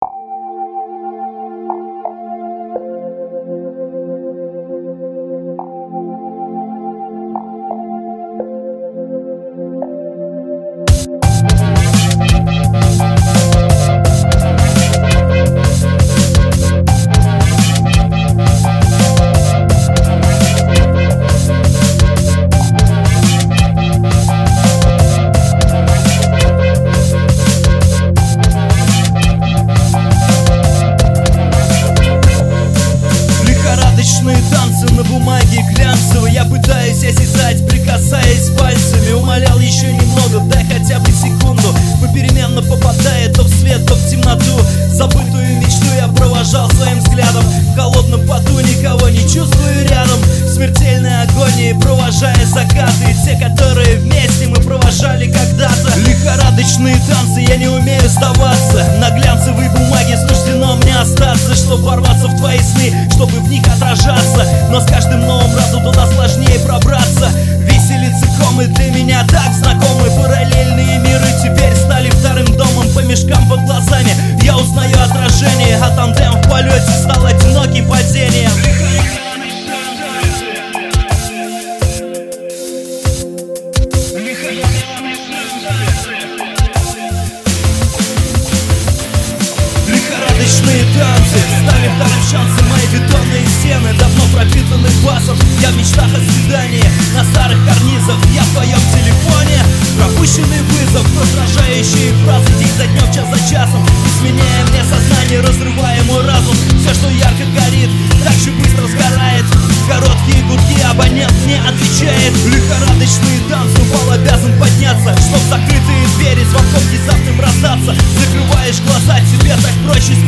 Танцы на бумаге глянцевые, я пытаюсь осязать, прикасаясь пальцами. Умолял еще немного, дай хотя бы секунду. Попеременно попадая то в свет, то в темноту. Забытую мечту я провожал своим взглядом. В холодном поту никого не чувствую рядом. В смертельной агонии провожая закаты, те, которые вместе мы провожали когда-то. Лихорадочные танцы, я не умею сдаваться. На глянцевой бумаге суждено мне остаться, чтобы ворваться в твои сны, чтобы в них отражаться. Но с каждым новым разом туда сложнее пробраться. Виселицы, комы для меня так знакомы. Параллельные миры теперь стали вторым домом. По мешкам под глазами я узнаю отражение, а тандем в полете стал одиноким падением. Лихорадочные танцы стали вторым шансом. Мои бетонные стены давно пропитаны басом. Я в мечтах о свидании на старых карнизах. Я в твоем телефоне пропущенный вызов, раздражающие фразы день за днем, час за часом, изменяя мне сознание, разрывая мой разум. Все, что ярко горит, так же быстро сгорает. Короткие гудки, абонент не отвечает. Лихорадочные танцы, упал, обязан подняться, чтоб закрытые двери звонком внезапным раздаться. Закрываешь глаза, тебе так проще